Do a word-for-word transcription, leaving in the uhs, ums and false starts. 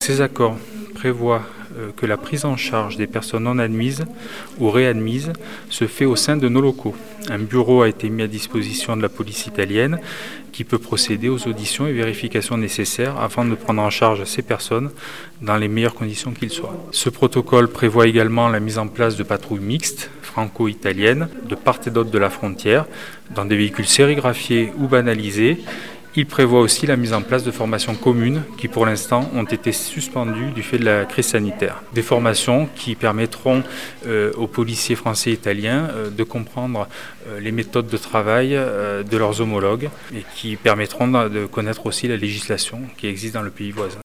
Ces accords prévoient euh, que la prise en charge des personnes non admises ou réadmises se fait au sein de nos locaux. Un bureau a été mis à disposition de la police italienne qui peut procéder aux auditions et vérifications nécessaires afin de prendre en charge ces personnes dans les meilleures conditions qu'il soit. Ce protocole prévoit également la mise en place de patrouilles mixtes franco-italiennes de part et d'autre de la frontière dans des véhicules sérigraphiés ou banalisés. Il prévoit aussi la mise en place de formations communes qui pour l'instant ont été suspendues du fait de la crise sanitaire. Des formations qui permettront euh, aux policiers français et italiens euh, de comprendre euh, les méthodes de travail euh, de leurs homologues et qui permettront de connaître aussi la législation qui existe dans le pays voisin.